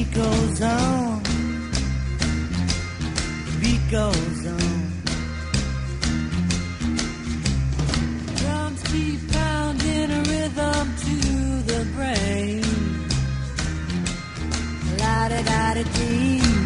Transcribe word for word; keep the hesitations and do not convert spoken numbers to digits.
beat goes on, the beat goes on. Drums keep pounding a rhythm to the brain. La-da-da-da-dee.